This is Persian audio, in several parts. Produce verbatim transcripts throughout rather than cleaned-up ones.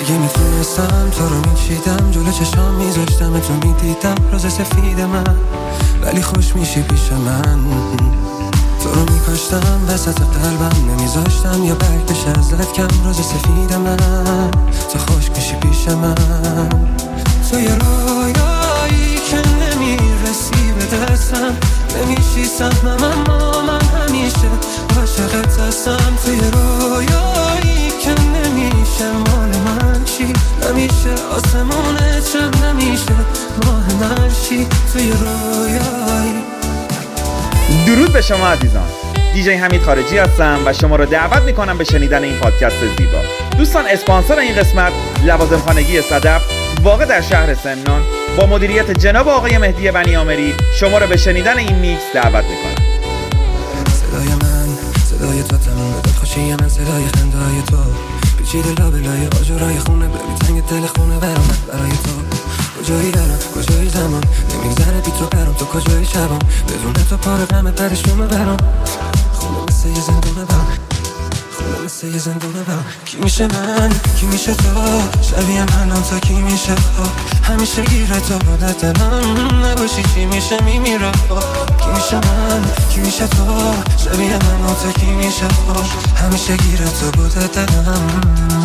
اگه میتونستم تو رو میچیدم، جلو چشام میذاشتم تو میدیدم روز سفید من، ولی خوش میشی پیش من. تو رو میکاشتم وسط قلبم، نمیذاشتم یا برگ بشه ازت کم. روز سفید من تو خوش میشی پیش من. تو یه رویایی که نمیرسی به دستم، نمیشی سهمم اما من همیشه عاشقت هستم. تو یه رویایی که نمیشه مال من چی، نمیشه آسمونه چم، نمیشه ماه مرشی. تو یه رویایی. درود به شما عزیزان، دیجی حمید خارجی هستم و شما رو دعوت میکنم به شنیدن این پادکست زیبا. دوستان، اسپانسر این قسمت لوازم خانگی صدف واقع در شهر سمنان با مدیریت جناب آقای مهدی بنیامری شما رو به شنیدن این میکس دعوت میکنم. صدای من صدای تو، تموم بده خوشی من صدای خندای تو، پیچیده لابلای آجرای خونه، ببین تنگ دل خونه برام برای تو. کجایی دارم کجایی زمان، نمیگذره بی تو برام، تو کجایی شبام، بدون تو پاره غمه پرشومه برام. خونه مثل یه زندونه برام، خونه مثل یه زندونه برام. کی میشه من کی میشه تو، شبیه منم تا کی میشه تو، همیشه گیره تو بوده دلم، نباشی چی میشه میمیره. کی میشه من کی میشه تو، شبیه منم تا کی میشه تو، همیشه گیره تو بوده دلم.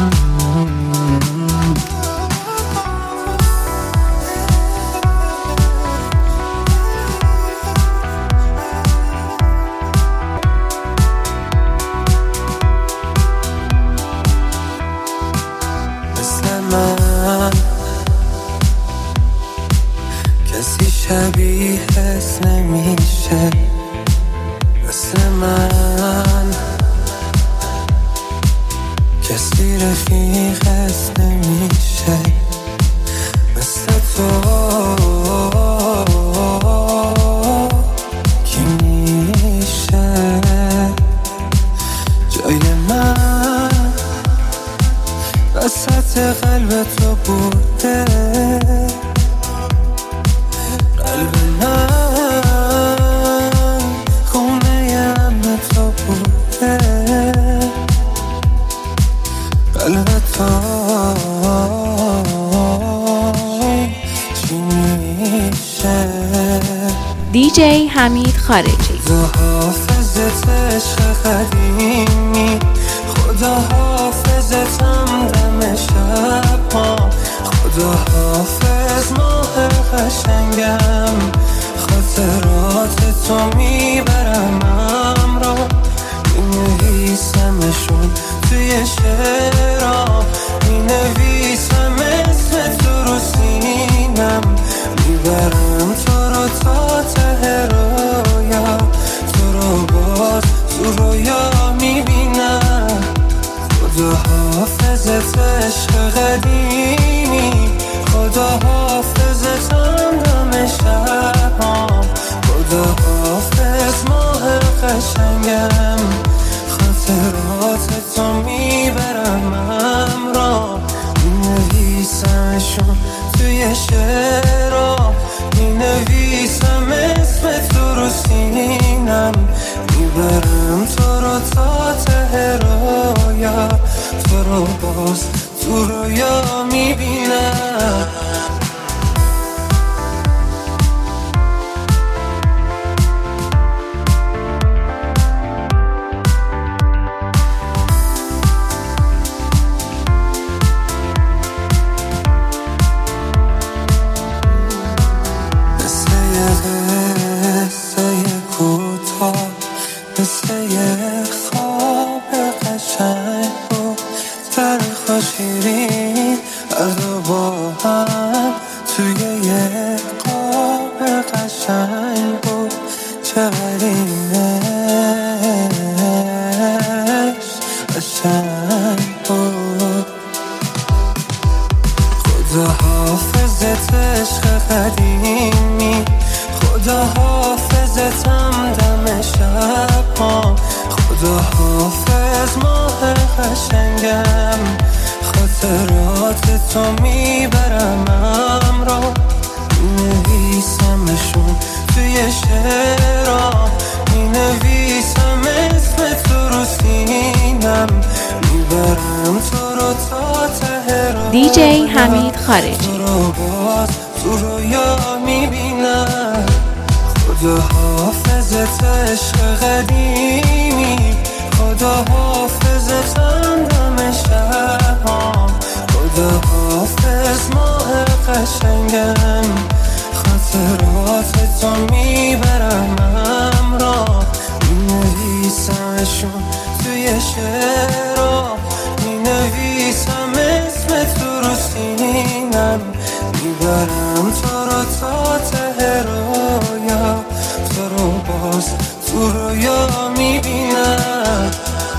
کسی شبیه حس نمیشه مثل من، کسی رفیق حس نمیشه مثل تو. کی میشه جای من وسط قلب تو بوده، قلب من خونه امن تو بوده، قلب تو چی میشه. دیجی حمید خارجی. خدا حافظت عشق قدیمی، خدا حافظتم دم شب ها، خدا حافظ ماه قشنگم، خاطرات تو میبرم امرا، مینویسمشون توی شعرام، مینویسم اسم تو رو سینم، میبرم تو رو تا ته رویا، تو رو باز تو رویا میبینم. خدا حافظت عشق قدیمی، خدا حافظتم دم شبام، خدا حافظ ماه قشنگم، خاطرات تو میبرم امرا، مینویسمشون توی شعرام، مینویسم اسم تو رو سینم، میبرم تو رو تا ته رویا، تو رو باز تو رویا میبینم. خدا حافظت عشق قدیمی، خدا حافظتم دم شب ها، خدا حافظ ماه قشنگم، خاطرات تو میبرم امرا، مینویسمشون توی شعرام، مینویسم اسم تو رو سینم، میبرم تو رو تا ته دیجی حمید خارجی. تو رو باز تو رویا میبینم، خدا حافظت عشق قدیمی، خدا حافظتم دم شبام، خدا حافظ ماه قشنگم، خاطرات تو میبرم همراه، مینویسمشون توی شعرها، مینویسم اسم تو رو سینم، میبرم تو رو تا ته رویا، تو رو باز تو رویا میبینم.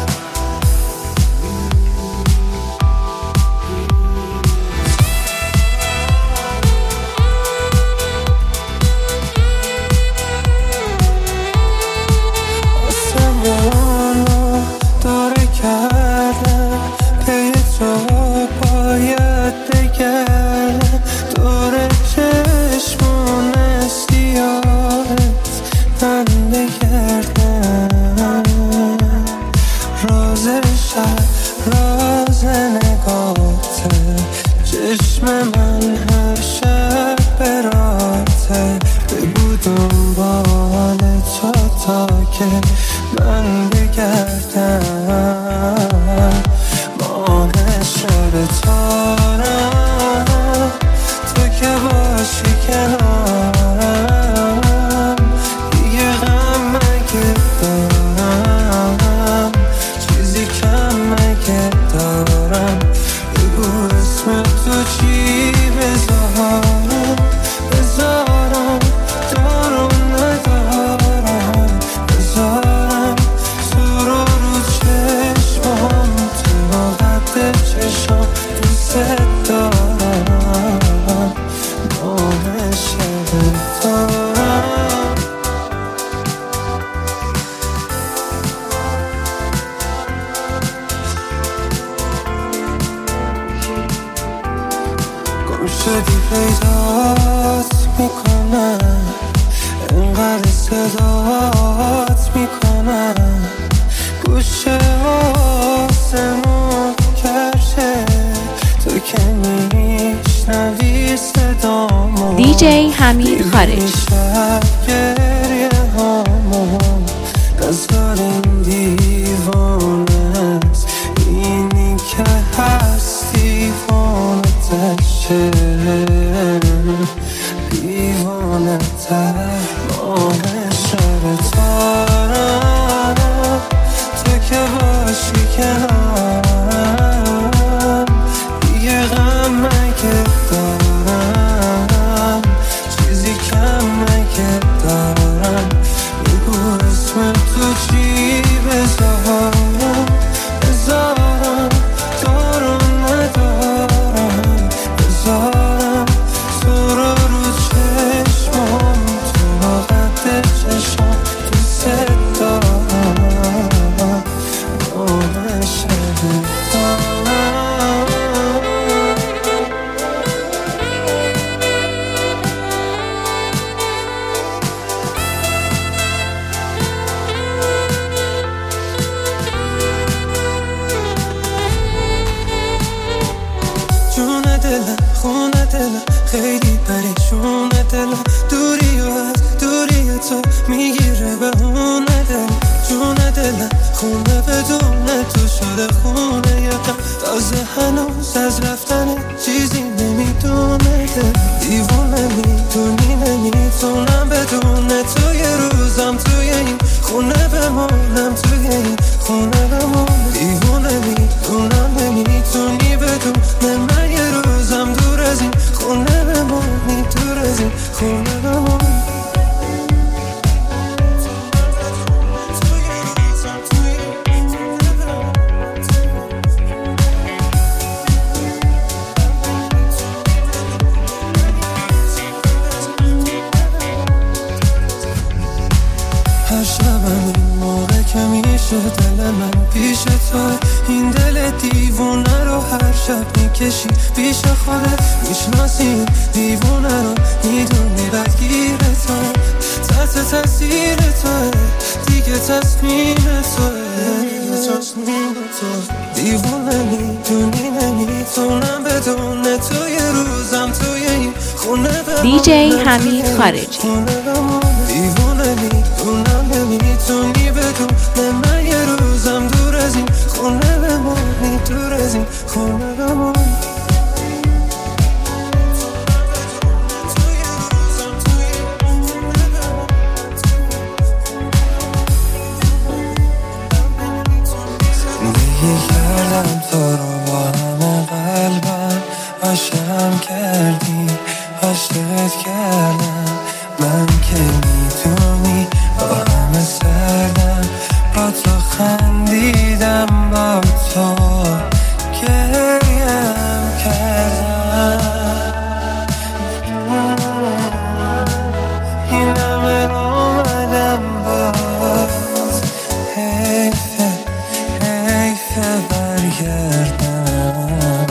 آسمانو داره کردم پی تو باید بگردم، دور چشمون سیاهت من بگردم، راز شب راز نگاته، چشم من هر شب براته، بگو دنبال تو تا که من بگردم، ماه شب تارم تو که باشی کنارم، دیگه غم مگه دارم، چیزی کم مگه دارم، بگو اسم تو چی بذارم، بذارم دارم ندارم، بذارم تو رو رو چشمام، تو قد چشم دوست دارم، ماه شب دارم. گم شدی پیدات میکنم، انقدر صدات میکنم، گوشه آسمون کرشه، تو که میشنوی صدامو، دیجی حمید خارجی. شب گریه هامون نزار این دیوانه است، اینی که هست دیوانه تشه، دیوانه تر، ماه شب تارم تو که باشی کنارم، دیگه غم مگه دارم، چیزی کم مگه دارم، بگو اسم تو چی بذارم، بذارم دارم ندارم، بذارم تو رو رو چشمام، تو قد چشم دوست دارم، ماه شب دارم. جون دلم خونه دلم خیلی پریشون دلم، دوری و از دوری تو میگیره به اون دلم، جون دلم خونه بدون تو شده خونه یکم، تازه هنوز از رفتن چیزی نمیدونه دل، دیوونه میدونی نمیتونم بدون تو یه روزم توی این خونه بمونم، توی این خونه بمونم، دیوونه میدونم نمیتونی بدون من یه روزم دور از این خونه بمونی، دور از این خونه بمونی. هر شبم این موقع که میشه دل من پیش تو، این دل دیوونه رو هر شب میکشی پیش خودت، میشناسی دیوونه رو میدونی بدگیر تو، تحت تاثیر تو دیگه تصمیم تو، دیوونه میدونی نمیتونی نمیتونم بدون توی روزم توی این خونه دیجی حمید خارجی. دیوونه میدونم نمیتونی بدون من یه روزم دور از این خونه بمونی، دور از این خونه بمونی. کردم تو رو با همه قلبم، عاشقم کردی، عاشقت کردم. من که میدونی با همه سردم، با تو خندیدم، با تو گریم کردم. این همه رو اومدم باز، حیفه حیفه برگردم.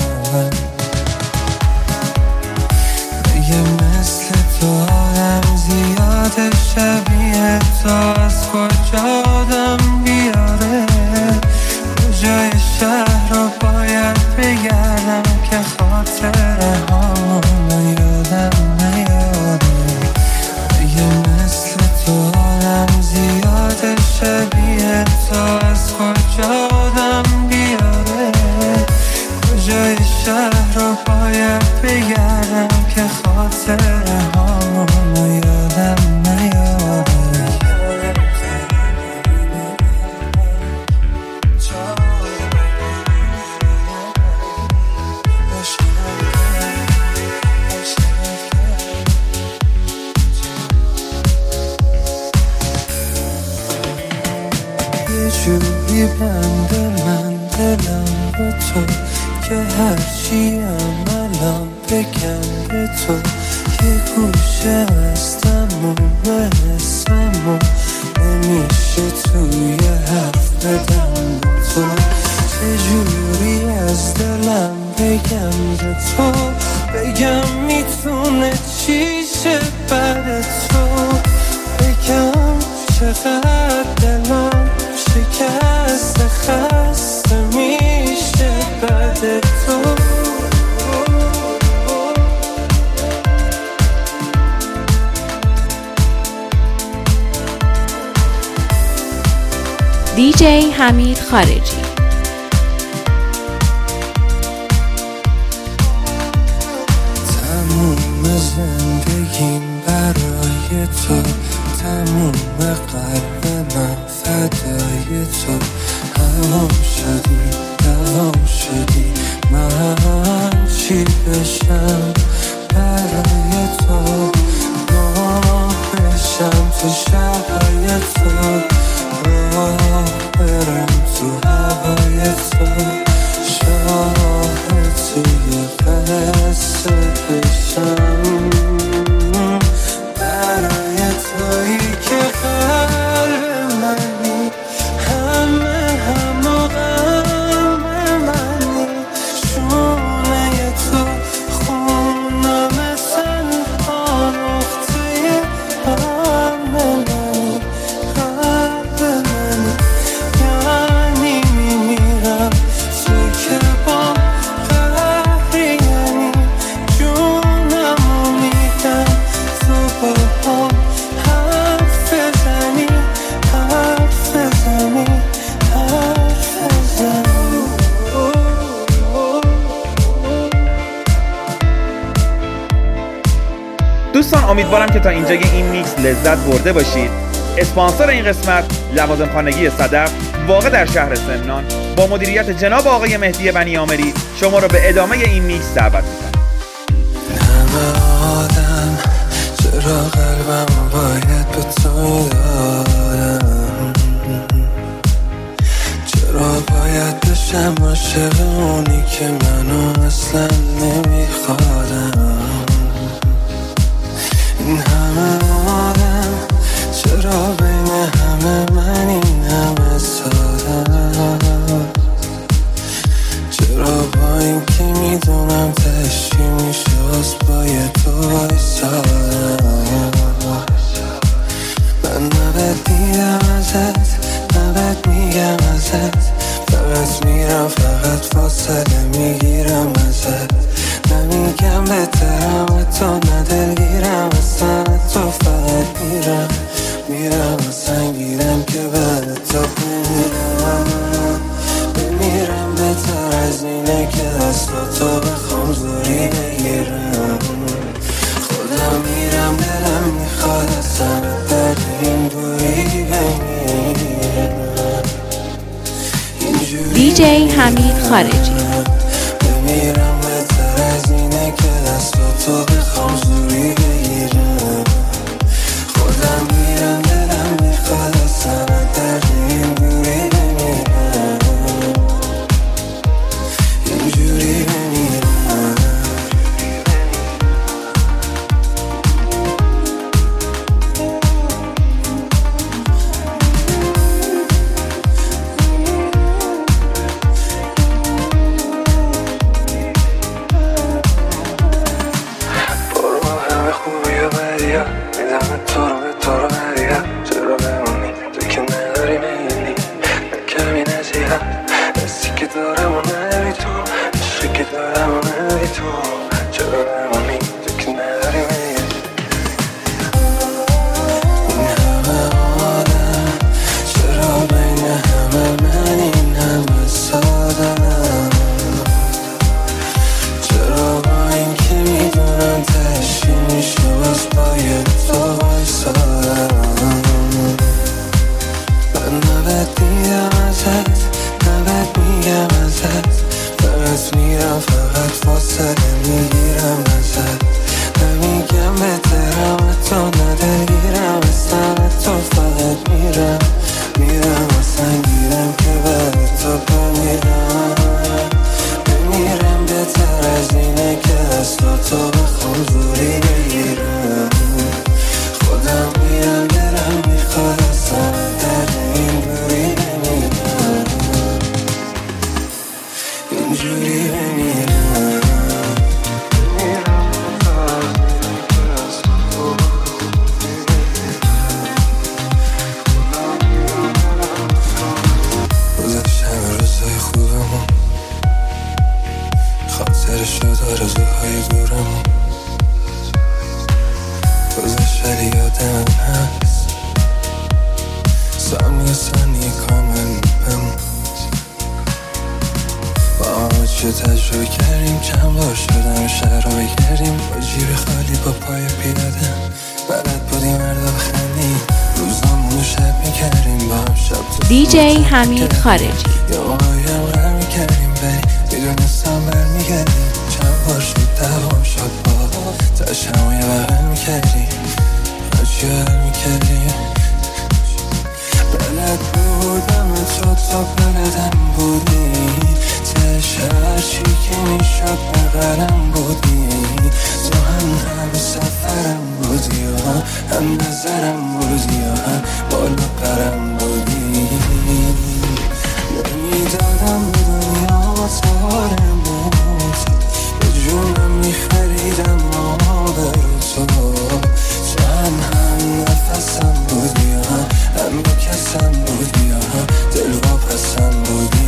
مگه مثل تو آدم زیاده شبیه تو، از کجا آدم بیاره؟ کجای شهر رو باید بگردم که خاطره هامون یادم نیاره. مگه مثل تو آدم زیاده شبیه تو، از کجا آدم بیاره؟ کجای شهر رو باید بگردم که خاطره هامون یادم نیاره. یه جوری بنده من دلم به تو که هرچی الان بگم به تو، یه گوشه هستم و حسم و نمیشه توی حرف بدم تو. چجوری از دلم بگم به تو، بگم میتونه چیشه بعد تو، بگم چقدر دلم شکست خسته میشه بعد تو. دیجی حمید خارجی. تموم زندگیم برای تو، تموم قلب من فدای تو. هوام شدی دوام شدی، من چی بشم برای تو؟ ماه بشم تو شبهای تو، راه برم تو هوای تو، شاهد توی قصه بشم برای تویی که قلب منی، همه همه غم منی. شونه تو خونم تنها نقطه هم منی، قلب منی. یعنی میمیرم تو که با قهری، یعنی جونمو میدم تو با هم حرف بزنی، حرف بزنی، حرف بزنی. دوستان امیدوارم که تا اینجای این میکس لذت برده باشید. اسپانسر این قسمت لوازم خانگی صدف واقع در شهر سمنان با مدیریت جناب آقای مهدی بنی آمری شما رو به ادامه این میکس دعوت می‌کنم. همه آدم چرا قلبم باید به تو دادم، چرا باید بشم عاشق اونی که منو اصلا نمیخوادم. این همه آدم چرا بین همه من این همه سادم، چرا با این که میدونم تشکی میشه از پای تو ایستادم. من نبد دیدم ازت، نبد میگم ازت، فقط میرم فقط فاصله میگیرم ازت. بهترم تو ندلگیرم اصلا تو فقط میرم میرم سنگیرم که بعد تو بمیرم بمیرم بهتر از اینه که دستاتو بخوام زوری بگیرم خودم میرم دلم میخواد اصلا در این دوری بمیرم دی جی حمید خارجی بمیرم بهتر از اینه که دستاتو بخوام زوری بگیرم خودم میرم دلم میخواد اصلا در این دوری بمیرم اینجوری بمیرم دی جی حمید خارجی یا مایم غر میکردیم بری میدونستم برمیگردیم چند بار شد دوام شد با تشم یه بغل میکردیم هرچی حل میکردیم بلد بودم تو تا بلدم بودی تش هرچی که میشد بغلم بودی تو هم هم سفرم بودی و هم نظرم بودی و هم بالا پرم بودی نمیدادم به دنیا تارم بود به جونم میخریدم آبرو تو تو هم هم نفسم بودی و هم هم کسم بودی و هم دل واپسم بودی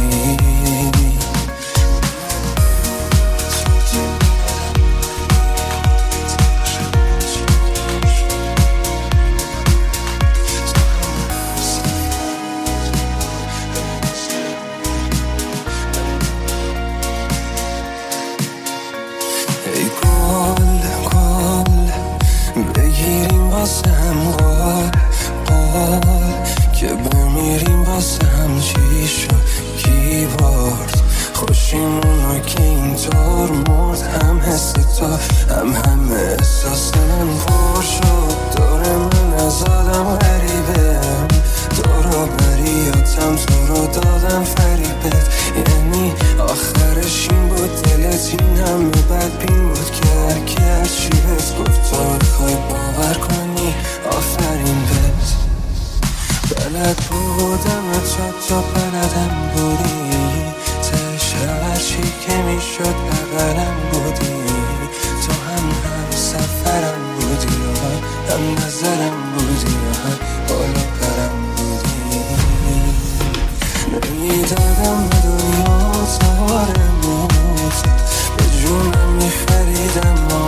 میدادم به دنیا تارم بود به جونم میخریدم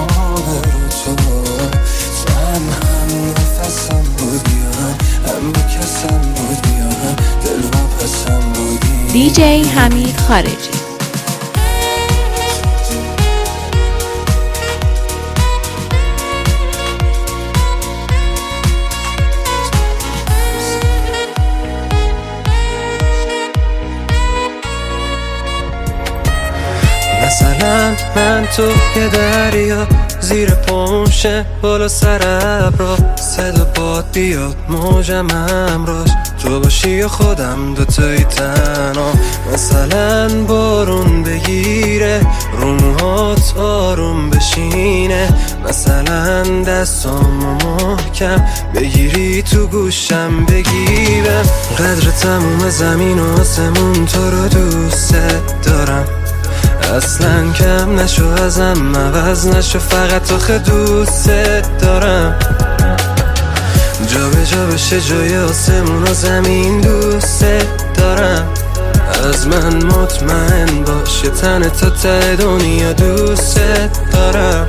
دیجی حمید خارجی. مثلا من تو یه دریا زیر پمشه بالا سر ابرا صدا باد بیاد موجم همراش تو باشی و خودم دوتایی تنها. مثلا بارون بگیره رو موهات آروم بشینه، مثلا دستامو محکم بگیری تو گوشم بگیرم. قدر تموم زمین و آسمون تو رو دوست دارم، اصلا کم نشو ازم عوض نشو فقط آخه دوست دارم. جا به جا بشه جای آسمون و زمین دوست دارم، از من مطمئن باش تن تا ته دنیا دوست دارم.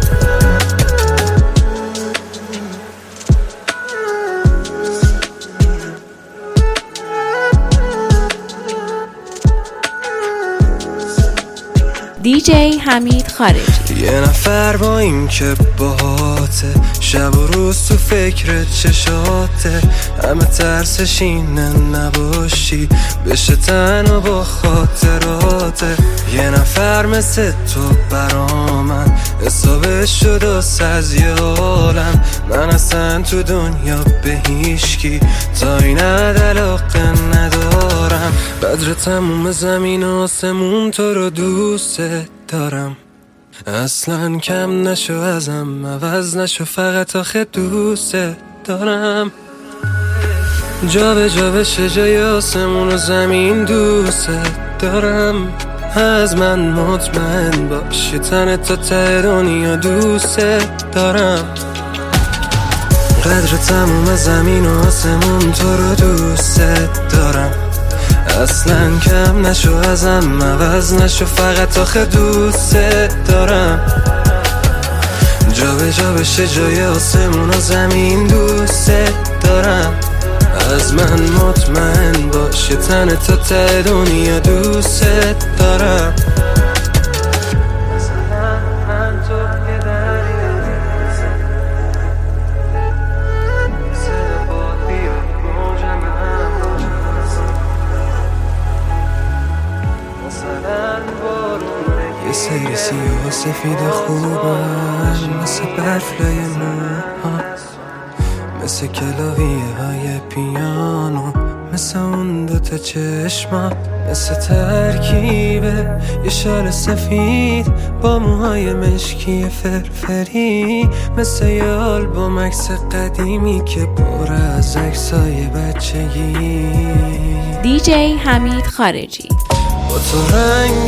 دیجی حمید خارجی. یه نفر با این که باهاته، شب و روز تو فکر چشاته، همه ترسش اینه نباشی بشه تنها با خاطراته. یه نفر مثل تو برا من حسابش شد و از یه عالم، من اصلا تو دنیا به هیچکی تا این علاقه ندارم. قدر تموم زمین و آسمون تو رو دوست دارم، اصلا کم نشو ازم عوض نشو فقط آخه دوست دارم. جا به جا بشه جای آسمون و زمین دوست دارم، از من مطمئن باش تن تا ته دنیا دوست دارم. قدر تموم زمین و آسمون تو رو دوست دارم، اصلا کم نشو ازم عوض نشو فقط آخه دوست دارم. جا به جا بشه جای آسمون و زمین دوست دارم، از من مطمئن باش تن تا ته دنیا دوست دارم. یه سری سیاه و سفید خوبم، مثل برفلای موها، مثل کلاویه های پیانو، مثل اون دوتا چشما، مثل ترکیبه یه شال سفید با موهای مشکی فرفری، مثل یه آلبوم عکس قدیمی که پر از عکسای بچگی. دیجی حمید خارجی. با تو رنگ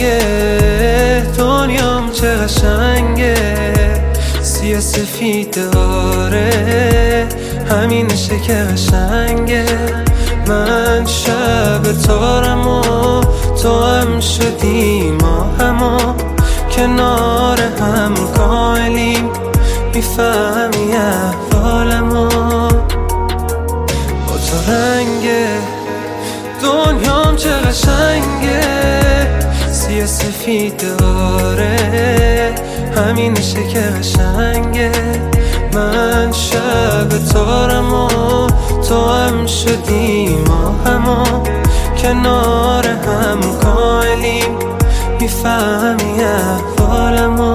دنیام چه قشنگه، سیاه سفید آره همینشه که قشنگه. من شب تارم و تو هم شدی ما همو کنار هم کاملیم، میفهمی احوالمو. با تو رنگ دنیام چه قشنگه، سیاه سفید آره همینشه که قشنگه. من شب تارم و تو هم شدی ما همو کنار هم کاملیم، میفهمی احوالمو.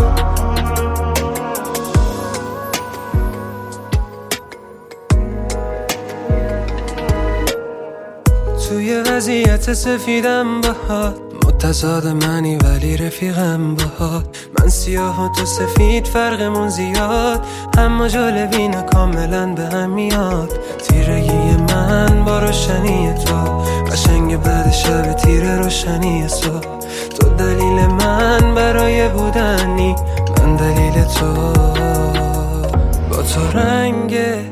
توی وضعیت سفیدم باهات، متضاد منی ولی رفیقم باهات. من سیاه و تو سفید فرقمون زیاد، اما جالبینه کاملا به هم میاد. تیرگی من با روشنی تو قشنگ بعد شب تیر روشنی صبح. تو دلیل من برای بودنی، من دلیل تو. با تو رنگ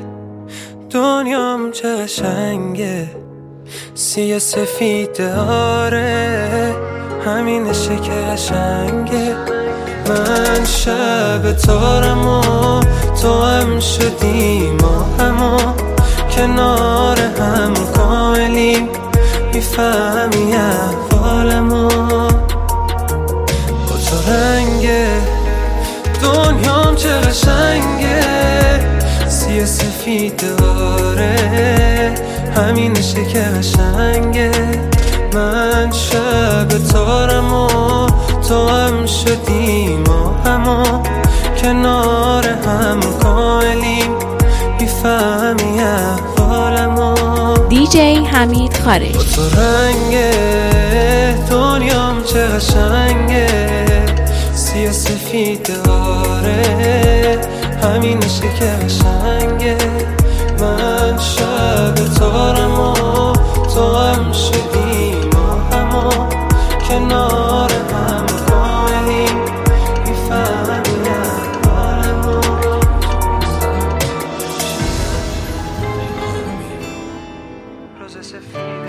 دنیام چه قشنگه، سیاه سفید آره همینشه که قشنگه. من شب تارم و تو هم شدی ما همو کنار هم کاملیم، میفهمی میفهمی احوالمو با تو رنگه دنیام چه قشنگه سیاه سفید داره همینشه که قشنگه من شب تارم و تو هم شدیم و همو کنار هم کاملیم میفهمی احوالمو دی جی حمید خارجی. با تو رنگه دنیام چه قشنگه سیاه سفید داره همینشه که قشنگه من شب تارم و تو هم شدیم و همو کنار هم کاملیم میفهمی احوالمو روز سفید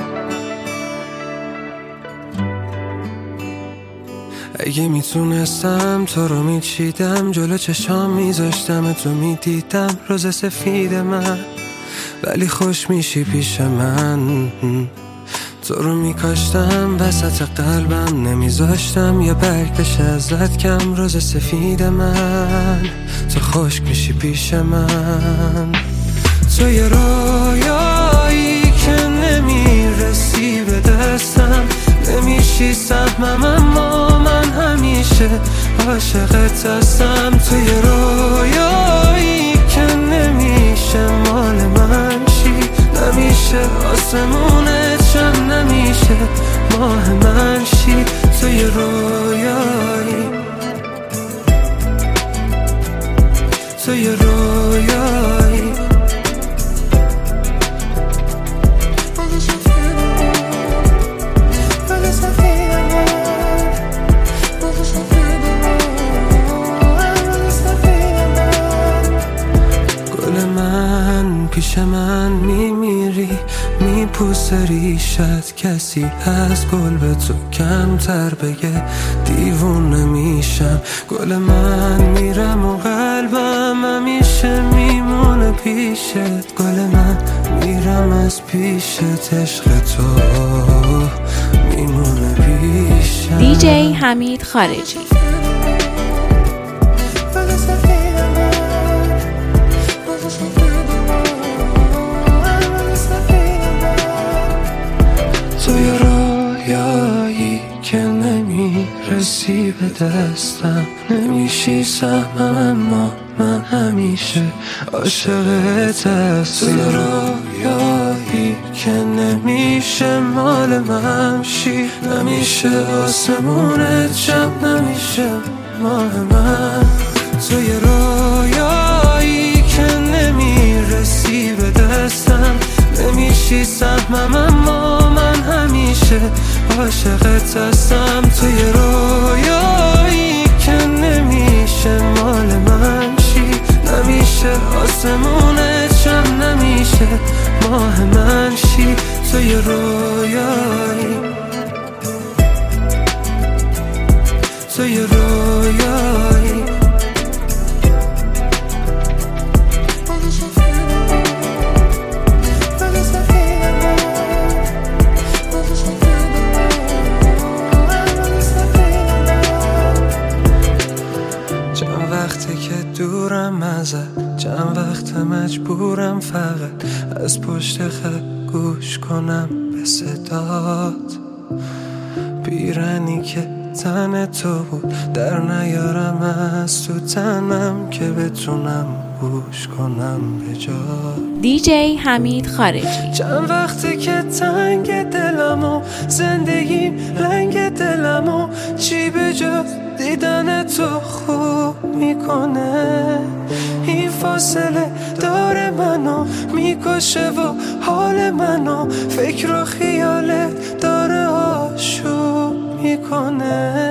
اگه میتونستم تو رو میچیدم جلو چشام میذاشتم تو میدیدم روز سفید من ولی خوش میشی پیش من تو رو میکاشتم وسط قلبم نمیذاشتم یه برگ بشه ازت کم روز سفید من تو خشک میشی پیش من تو یه رویایی که نمیرسی به دستم نمیشی سهمم اما من همیشه عاشقت هستم تو یه رویایی که نمیشه مال من شی نمیشه آسمونت شم نمیشه ماه من شی تو یه رویایی تو یه رویایی پیش من میمیری میپوسه ریشت کسی از گل به تو کمتر بگه دیوونه میشم گل من میرم و قلبم همیشه میمونه پیشت گل من میرم از پیشت عشق تو میمونه پیشم دی جی حمید خارجی. توی رویایی که نمیرسی به دستم نمیشی سهمم اما من همیشه عاشقت هستم توی رویایی که نمیشه مال من شی نمیشه آسمونت شم نمیشه ماه من توی رویایی که نمیرسی به دستم نمیشی سهمم اما من همیشه عاشقت هستم توی رویایی که نمیشه مال من شی نمیشه آسمونت شم نمیشه ماه من شی توی رویایی توی رویایی دورم ازت چند وقت مجبورم فقط از پشت خط گوش کنم به صدات پیرنی که تن تو بود در نیارم از تو تنم که بتونم گوش کنم به جا دی جی حمید خارجی. چند وقته که تنگ دلمو زندگیم لنگ دلمو چی به جا دیدن تو خوب میکنه این فاصله داره منو میکشه و حال منو فکر و خیالت داره آشوب میکنه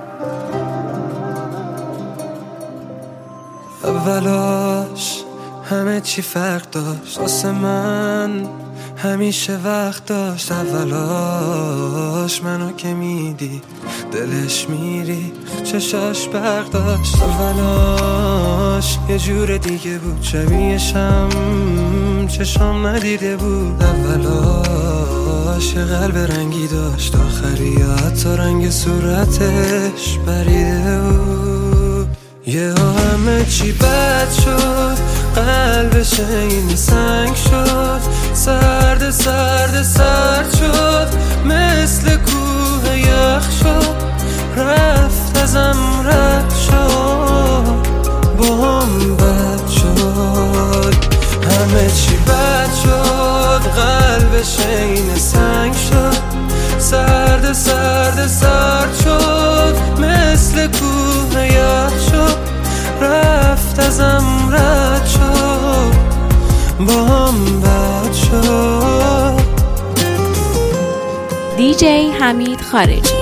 اولاش همه چی فرق داشت واسه من، همیشه وقت داشت اولاش. منو که میدی دلش میری، چشاش برق داشت اولاش. یه جور دیگه بود شبیهشم، چشام ندیده بود اولاش. یه قلب رنگی داشت آخری، حتی رنگ صورتش بریده بود. یه همه چی بد شد، قلبش این سنگ شد. سرد سرد سرد شد، مثل کوه یخ شد. رفت ازم رد شد، با هم بد شد. همه چی بد شد، قلبش این سنگ شد. سرد سرد سرد شد، مثل کوه یخ شد. رفت ازم رد شد، با هم بد شد. دی جی حمید خارجی.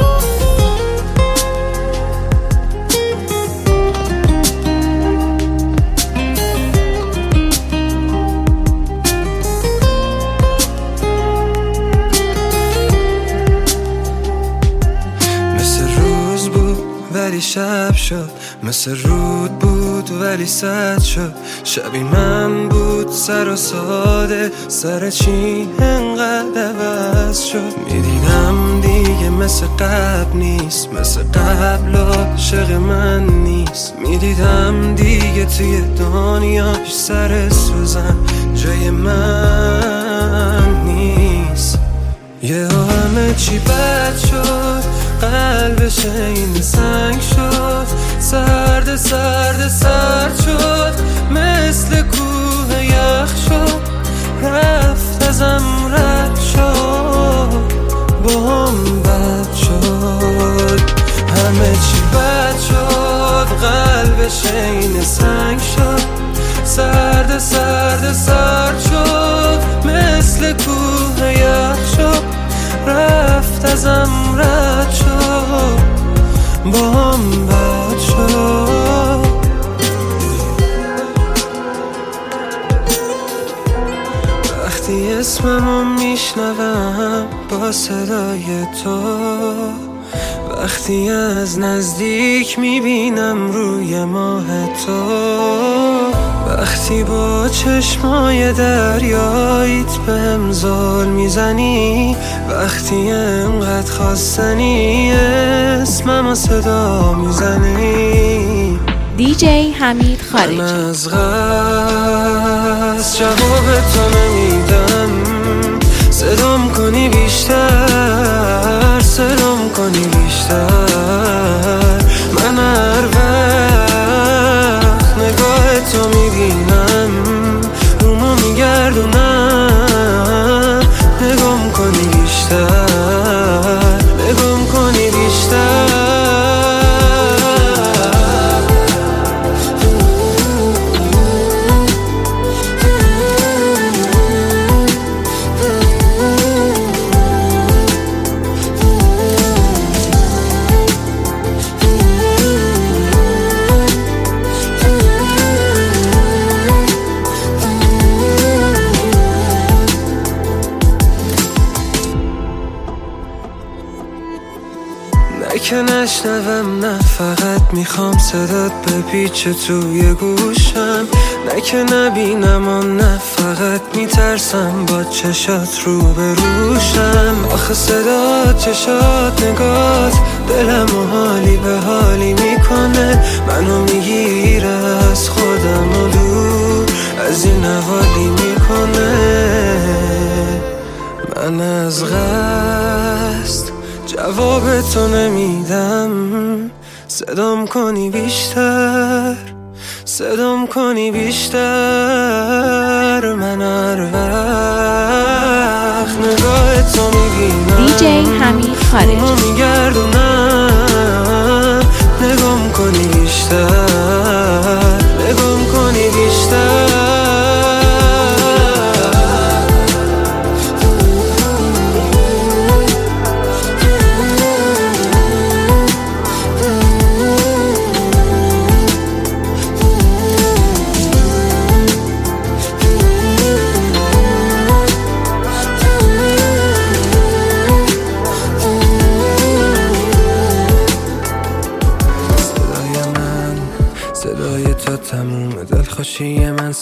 ولی شب شد، مثل رود بود ولی سد شد. شبی من بود سر و ساده، سر چی انقدر عوض شد. میدیدم دیگه مثل قبل نیست، مثل قبل عاشق من نیست. میدیدم دیگه توی دنیاش سر سوزن جای من نیست. یه همه چی بد شد، قلبش این سنگ شد. سرد سرد سرد شد، مثل کوه یخ شد. رفت ازم رد شد، با هم بد شد. همه چی بد شد، قلبش این سنگ شد. سرد سرد سرد شد، مثل کوه یخ شد. رفت ازم رد شد، با هم بد شد. وقتی اسممو میشنوم با صدای تو، وقتی از نزدیک میبینم روی ماه تو، وقتی با چشمای دریاییت بهم زل میزنی، وقتی انقدر خواستنی اسمم صدا میزنی. دی جی حمید خارجی. من از قصد جواب تو نمیدم، صدام کنی بیشتر، صدام کنی بیشتر. من هر وقت نگاه تو میبینم، رومو میگردونم. نگام کنی بیشتر، نگام کنی بیشتر. نه که نشنوم، نه فقط میخوام صدات بپیچه توی گوشم. نه که نبینم و نه فقط میترسم با چشات رو بروشم. آخه صدات، چشات، نگات دلم و حالی به حالی میکنه. منو میگیره از خودم و دور از این نوالی میکنه. من از قصد جواب تو نمیدم، صدام کنی بیشتر، صدام کنی بیشتر. من هر وقت نگاه تو میبینم، دی جی حمید خارجی. میگردونم. نگام کنی بیشتر، نگام کنی بیشتر.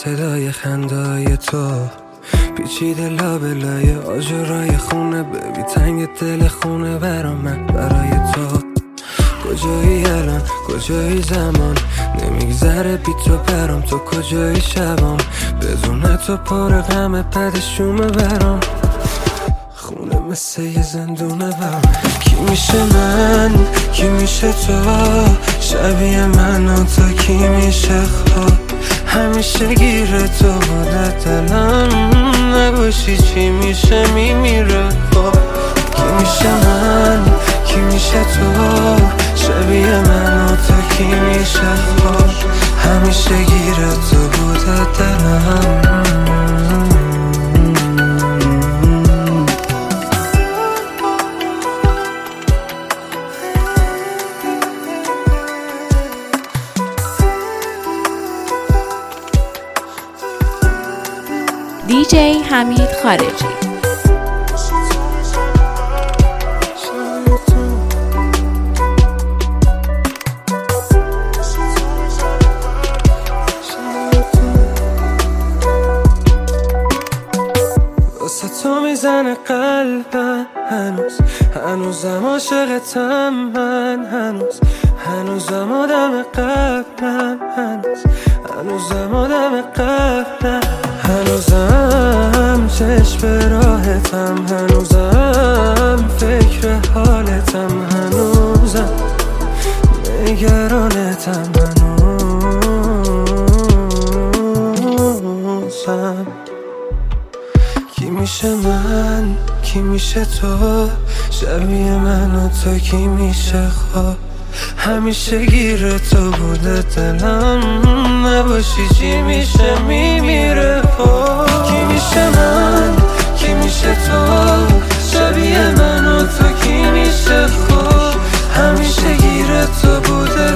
صدای خندای تو پیچیده لابلای آجرای خونه ببی تنگ دل خونه برا من برای تو کجایی الان کجایی زمان نمیگذره بی تو برام تو کجایی شبام بدون تو پر غم پدشومه برام خونه مثل یه زندونه برام کی میشه من کی میشه تو شبیه من و تو کی میشه خواب همیشه گیره تو بوده دلم نباشی چی میشه میمیره خب کی میشه من کی میشه تو شبیه من و تو کی میشه خواب همیشه گیره تو بوده دلم دی جی حمید خارجی. واسه تو میزنه قلبم هنوز هنوزم عاشقتم من هنوز هنوزم آدم قبلم هنوز هنوزم آدم قبلم هنوزم چشم به راحتم هنوزم فکر حالتم هنوزم نگرانتم هنوزم کی میشه من کی میشه تو شبیه من و تو کی میشه خواب همیشه گیره تو بوده دلم نباشی چی میشه میمیره کی میشه من کی میشه تو شبیه من و تو کی میشه خواب همیشه گیره تو بوده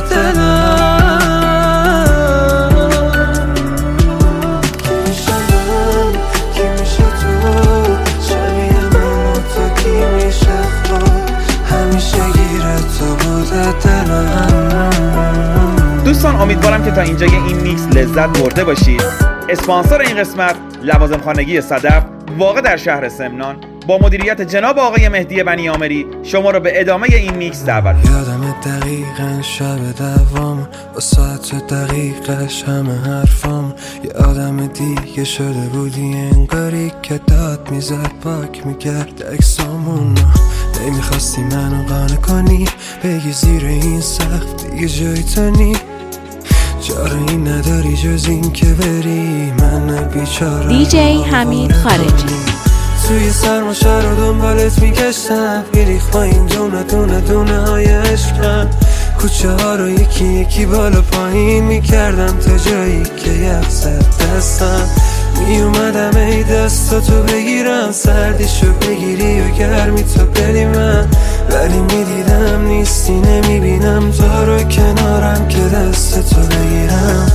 دلم کی میشه من کی میشه تو شبیه من و تو کی میشه خواب همیشه گیره تو بوده دلم دوستان امیدوارم که تا اینجای این میکس لذت برده باشید. اسپانسر این قسمت لوازم خانگی صدف واقع در شهر سمنان با مدیریت جناب آقای مهدی بنیامری شما رو به ادامه این میکس دعوت می‌کنم. یادم دقیقاً شب دوام با ساعت دقیقش همه حرفام یه آدم دیگه شده بودی انگاری که داد میزد پاک میکرد اکسامونو نمیخواستی منو قانع کنی بگی زیر این سقف دیگه جای تو نی چاره نداری جز این که بری من بیچاره دی جی حمید خارجی. توی سرما شهر رو دنبالت میگشتم میریخ با این دونه دونه دونه های عشقم کوچه ها رو یکی یکی بالا پایین میکردم تا جایی که یخ زد دستم میومدم ای دستاتو بگیرم سردیشو بگیری و گرمی تو بدی من ولی میدیدم نیستی نمیبینم تو رو کنارم که دستتو بگیرم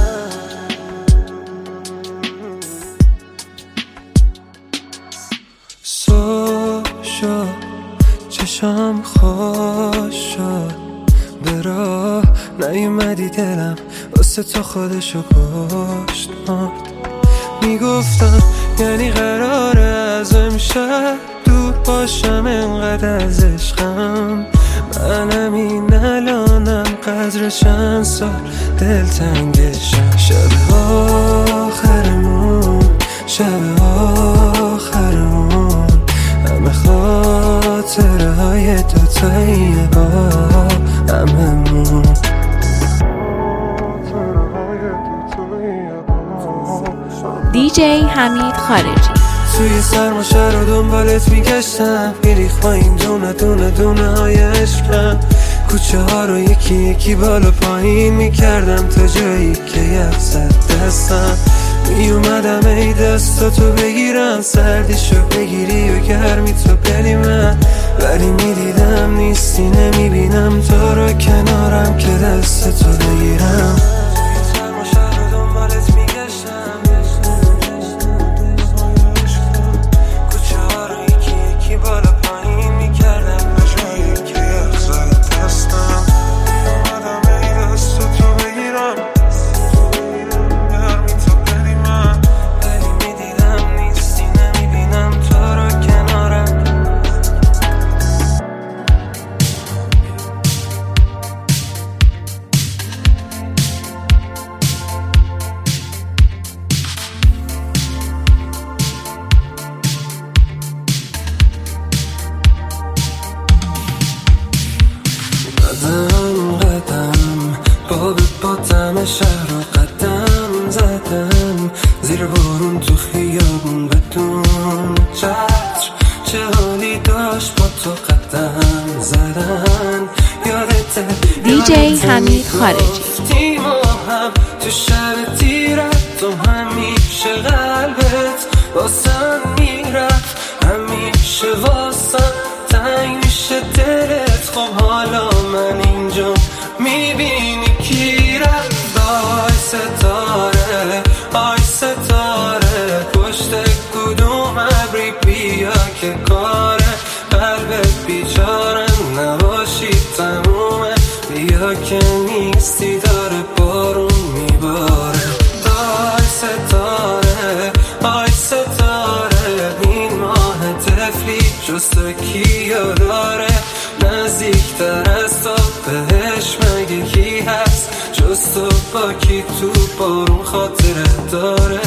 صبح شد چشم خوش شد به راه نیومدی دلم واسه تو خودشو کشت مرد میگفتم یعنی قراره از امشب دور باشم انقدر از عشقم منم این الانم قدر چند سال دلتنگشم شب آخرمون شب آخرمون همه خاطره های دوتاییه با هممون دی جی حمید خارجی. توی سرما شهر رو دنبالت میگشتم میریخ با این دونه دونه دونه های عشقم کوچه ها رو یکی یکی بالا پایین میکردم تا جایی که یخ زد دستم میومدم ای دستاتو بگیرم سردیشو بگیری و گرمی تو بدی من ولی میدیدم نیستی نمیبینم تو رو کنارم که دستتو بگیرم بدون چتر چه حالی داشت با تو قدم زدن. یادت دیجی حمید خارجی. ما هم تو شب تیرت تو همیشه قلبت واسم میرفت، همیشه واسم تنگ میشه دلت. خب حالا من اینجا میبینی کی رفت. آی ستاره آی ستاره پشت کدوم ابری بیا که کاره قلبت بیچارم نباشی تمومه. بیا که نیستی داره بارون میباره. آی ستاره آی ستاره این ماه طفلی جز تو کیو داره؟ نزدیکتر از تو بهش مگه کی هست جز تو؟ با کی تو بارون خاطره داره؟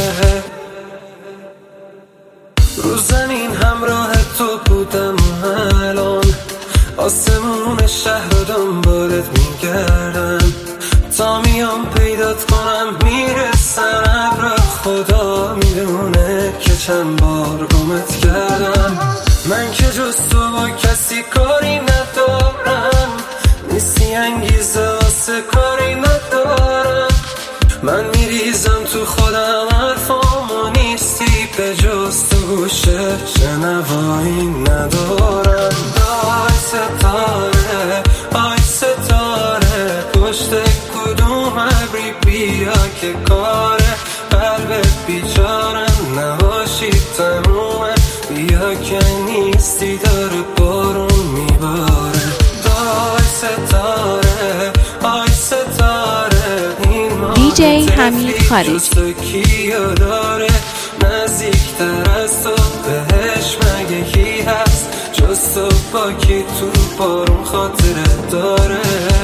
رو زمین همراه تو بودم و الان آسمون شهر رو دنبالت میگردم تا میام پیدات کنم میرسم ابر. خدا میدونه که چند بار گمت کردم. من که جز تو با کسی کاری ندارم، نیستی انگیزه واسه کاری ندارم. من میریزم تو خودم حرفامو نیستی به جز تو گوشه شنوایی ندارم. آی ستاره آی ستاره پشت کدوم ابری بیا که کاره قلبت بیچارم نباشی تمومه. بیا که نیستی داره بارون میباره. آی ستاره آی ستاره این ماه دیجی حمید خارجی. جز تو کیو داره؟ نزدیکتر از تو بهش مگه کی هست جز تو؟ با کی تو بارون خاطره داره؟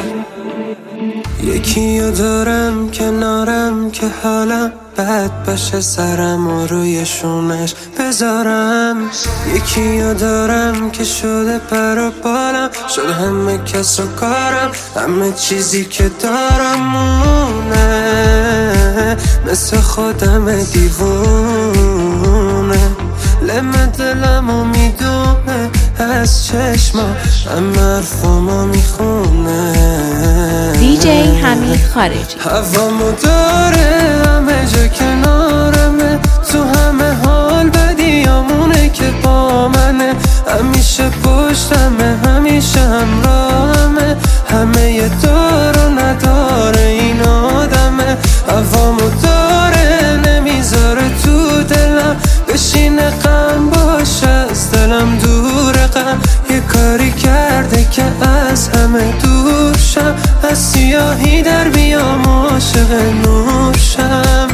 یکیو دارم کنارم که حالم بد بشه سرم و روی شونش بذارم. یکیو دارم که شده پر و بالم، شده همه کس و کارم، همه چیزی که دارم مونه مثل خودم دیوونه. لم دلمو میدونه از چشما همه حرفامو میخونه. دیجی حمید خارجی. هوامو داره همه جا کنارمه، تو همه حال بدیامونه که با منه. همیشه پشتمه همیشه همراهمه، همه یه دار و نداره این آدمه. هوامو داره نمیذاره تو دلم بشینه غم باشه از دلم دوره غم. یه کاری کرده که از همه دور شم، از سیاهی در بیام عاشق نور شم.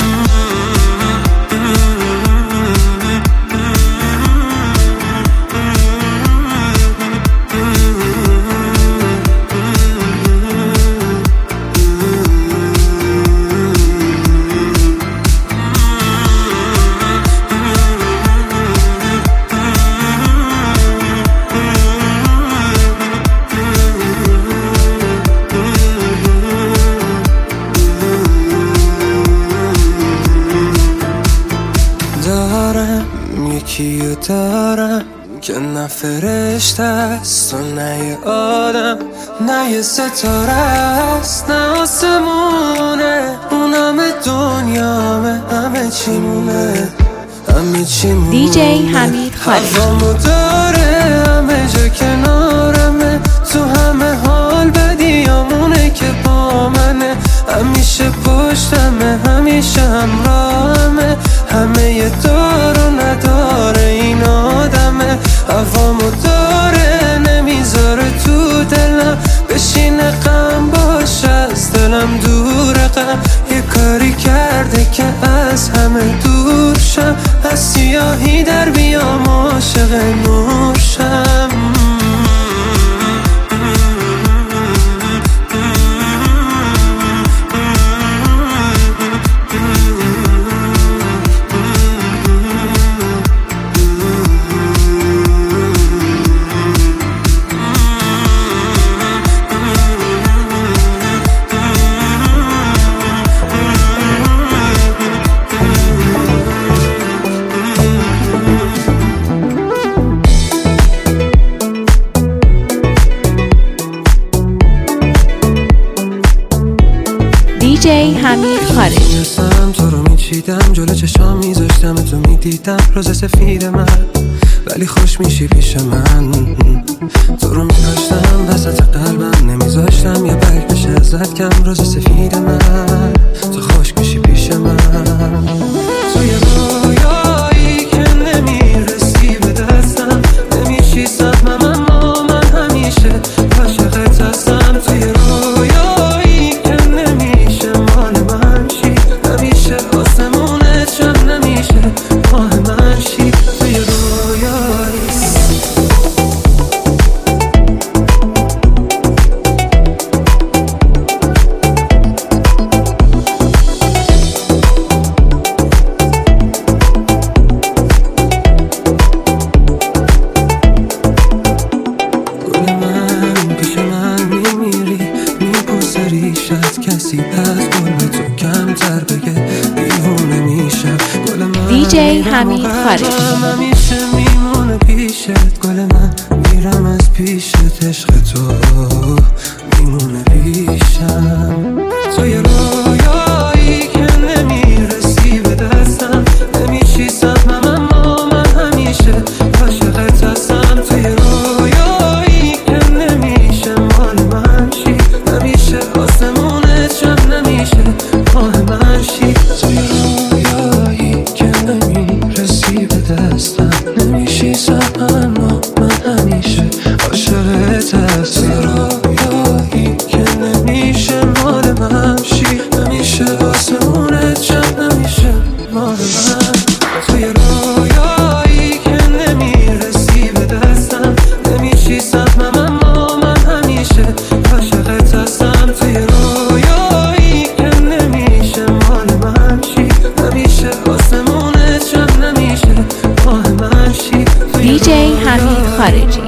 یکیو دارم که نه فرشته است و نه یه آدم، نه یه ستاره است نه آسمونه. اون همه دنیامه همه چیمونه همه چیمونه. دیجی حمید خارجی. هوامو داره همه جا کنارمه، تو همه حال بدیامونه که با منه. همیشه پشتمه همیشه همراهمه، همه یه دار و نداره این آدمه. هوامو داره نمیذاره تو دلم بشینه غم باشه از دلم دوره غم. یه کاری کرده که از همه دور شم، از سیاهی در بیام عاشق نور شم. جلو چشام میذاشتم تو میدیدم روز سفید من، ولی خوش میشی پیش من. تو رو میداشتم وسط قلبم، نمیذاشتم یه برگ بشه ازت کم. روز سفید من تو خوش میشی پیش من. تو یه رویایی که نمیرسی به دستم، نمیشی سهمم اما من همیشه عاشقت هستم. تو یه رویایی که نمیشه مال من شی، همیشه آسمونت شم، نمیشه ماه من شی. تو یه رویایی دیجی حمید خارجی. همیشه میمونه پیشت گل من، میرم از پیشت عشق تو میمونه پیشم. تو یه رویایی که نمیرسی به دستم، نمیشی سهمم اما من همیشه عاشقت هستم. تو یه رویایی که نمیشه مال من شی، همیشه آسمونت شم، نمیشه ماه من شی. تو یه رویایی که نمیرسی به دستم، نمیشی سهمم اما من همیشه عاشقت هستم. رویایی که نمیشه مال من شی، همیشه آسمونت شم، نمیشه مال من. توی رویایی که نمیرسی به دستم، نمیشی سهمم اما من همیشه عاشقت هستم. توی رویایی که نمیشه مال من شی، همیشه آسمونت شم، نمیشه ماه من شی. دیجی حمید خارجی.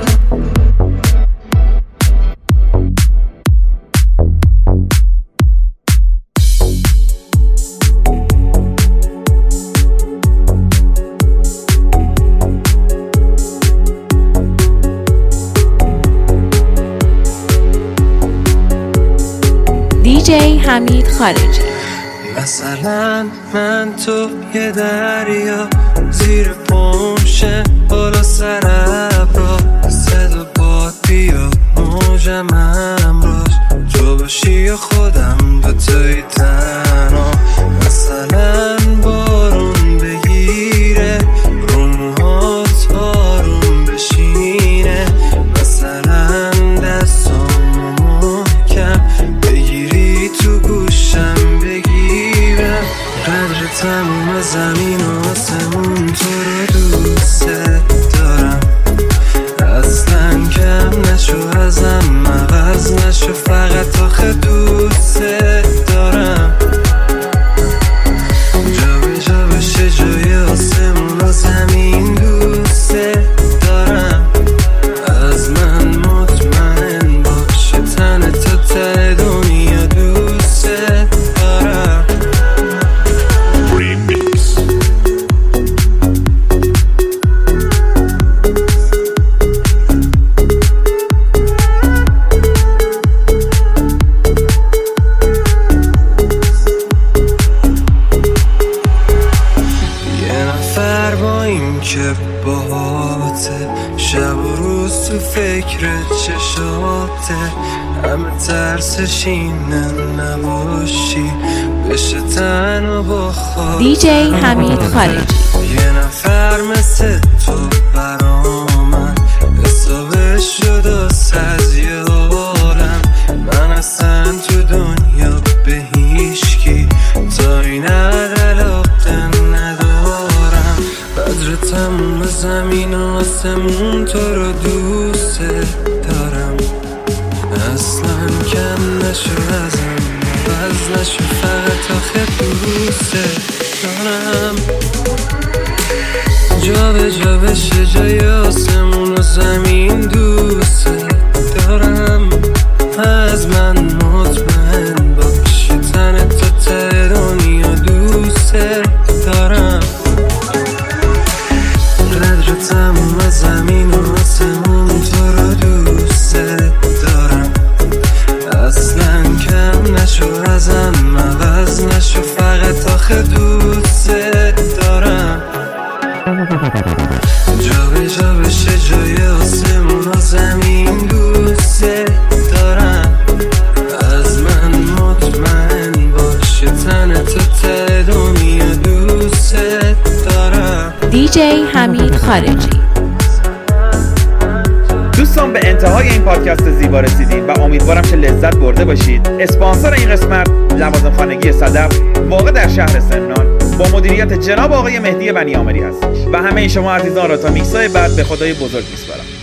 دیجی حمید خارجی. مثلا من تو یه دریا، زیر پمشه بالا سر ابرا، صدا باد بیا موجم همراش، تو باشی خودم دو تایی تنها. مثلا بارون بگیره رو موهات آروم بشینه، مثلا دستامو محکم بگیری تو گوشم بگیرم. قدر تموم زمین و آسمون تو رو دوست دارم، اصلا کم نشو ازم عوض نشو، فقط آخه دوست دارم. جا به جا بشه جای آسمون و زمین دوست دارم، از من مطمئن باشه تن تا ته دنیا دوست دارم. که باهاته شب و روز تو فکر چشاته، همه ترسش اینه نباشی بشه تنها با خاطر. دیجی حمید خارجی. یه نفر مثل تو برا من حسابش شد از یه عالم، من اصلا تو دنیا به هیچکی تا این علاقه ندارم. قدر تموم زمین و آسمون تو رو دوست دارم، اصلا کم نشو ازم عوض نشو، فقط آخه دوست دارم. جا به جا بشه جای آسمون و زمین دوست دارم، از من مطمئن باشه تن تا ته دنیا دوست دارم. قدر تموم زمین و آسمون تو رو دوست دارم، اصلا کم نشو ازم عوض نشو، فقط آخه دوست جا به جا بشه جای آسمون و زمین دوست دارم از من مطمئن باشه تن تو ته دنیا دوست دارم دی جی حمید خارجی. دوستان به انتهای این پادکست زیبا رسیدیم و امیدوارم که لذت برده باشید. اسپانسر این قسمت لوازم خانگی صدف واقع در شهر سمنان با مدیریت جناب آقای مهدی بنیامری هستش و همه شما عزیزان را تا میکسای بعد به خدای بزرگ میسپارم.